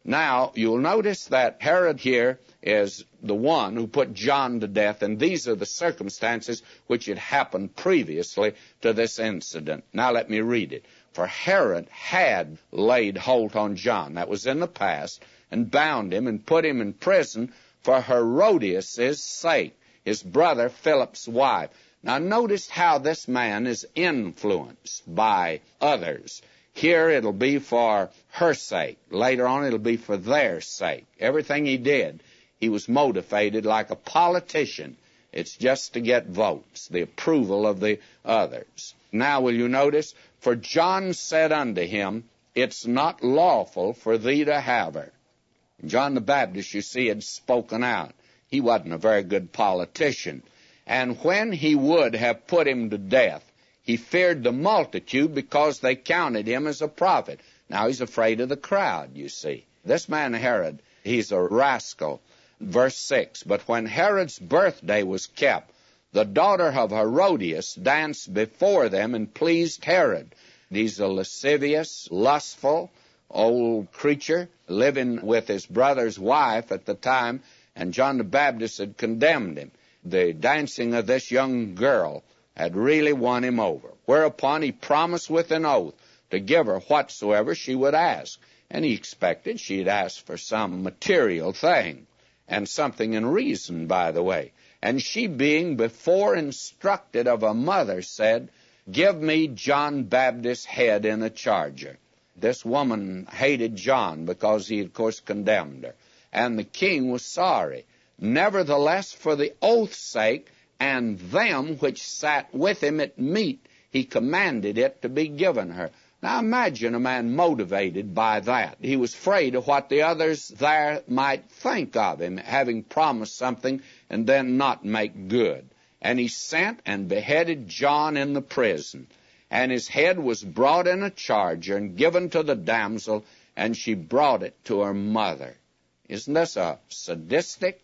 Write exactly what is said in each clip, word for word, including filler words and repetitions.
Now, you'll notice that Herod here is the one who put John to death, and these are the circumstances which had happened previously to this incident. Now let me read it. For Herod had laid hold on John, that was in the past, and bound him and put him in prison for Herodias' sake, his brother Philip's wife. Now notice how this man is influenced by others. Here it'll be for her sake. Later on it'll be for their sake. Everything he did, he was motivated like a politician. It's just to get votes, the approval of the others. Now will you notice? For John said unto him, It's not lawful for thee to have her. John the Baptist, you see, had spoken out. He wasn't a very good politician. And when he would have put him to death, he feared the multitude because they counted him as a prophet. Now he's afraid of the crowd, you see. This man Herod, he's a rascal. Verse six, But when Herod's birthday was kept, the daughter of Herodias danced before them and pleased Herod. He's a lascivious, lustful, old creature living with his brother's wife at the time, and John the Baptist had condemned him. The dancing of this young girl had really won him over, whereupon he promised with an oath to give her whatsoever she would ask. And he expected she'd ask for some material thing, and something in reason, by the way. And she, being before instructed of a mother, said, Give me John Baptist's head in a charger. This woman hated John because he, of course, condemned her. And the king was sorry. Nevertheless, for the oath's sake, and them which sat with him at meat, he commanded it to be given her. Now imagine a man motivated by that. He was afraid of what the others there might think of him, having promised something and then not make good. And he sent and beheaded John in the prison. And his head was brought in a charger and given to the damsel, and she brought it to her mother. Isn't this a sadistic,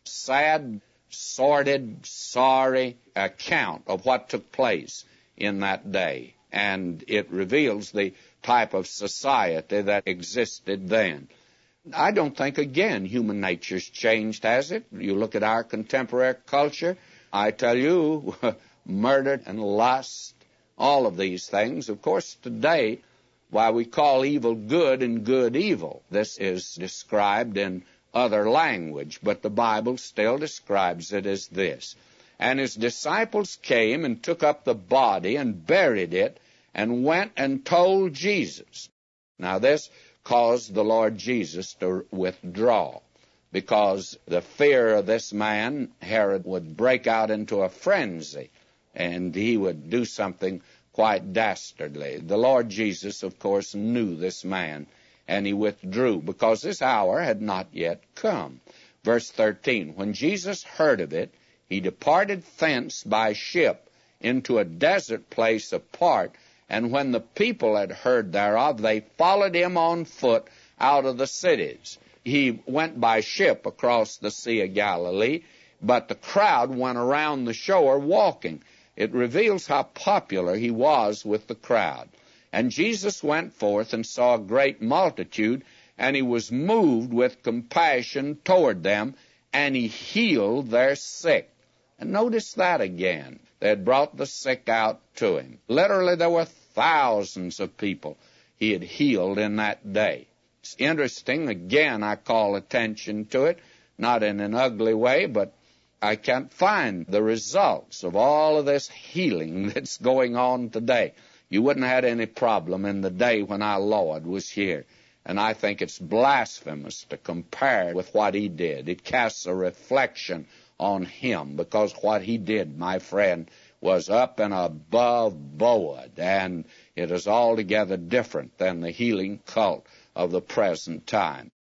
sad, sordid, sorry account of what took place in that day? And it reveals the type of society that existed then. I don't think, again, human nature's changed, has it? You look at our contemporary culture, I tell you, murder and lust, all of these things. Of course, today, why we call evil good and good evil. This is described in other language, but the Bible still describes it as this. And his disciples came and took up the body and buried it and went and told Jesus. Now this caused the Lord Jesus to withdraw, because the fear of this man, Herod, would break out into a frenzy, and he would do something quite dastardly. The Lord Jesus, of course, knew this man, and he withdrew, because this hour had not yet come. Verse thirteen, When Jesus heard of it, he departed thence by ship into a desert place apart, and when the people had heard thereof, they followed him on foot out of the cities. He went by ship across the Sea of Galilee, but the crowd went around the shore walking. It reveals how popular he was with the crowd. And Jesus went forth and saw a great multitude, and he was moved with compassion toward them, and he healed their sick. And notice that again. They had brought the sick out to him. Literally, there were thousands of people he had healed in that day. It's interesting. Again, I call attention to it, not in an ugly way, but I can't find the results of all of this healing that's going on today. You wouldn't have had any problem in the day when our Lord was here. And I think it's blasphemous to compare with what he did. It casts a reflection on him, because what he did, my friend, was up and above board, and it is altogether different than the healing cult of the present time.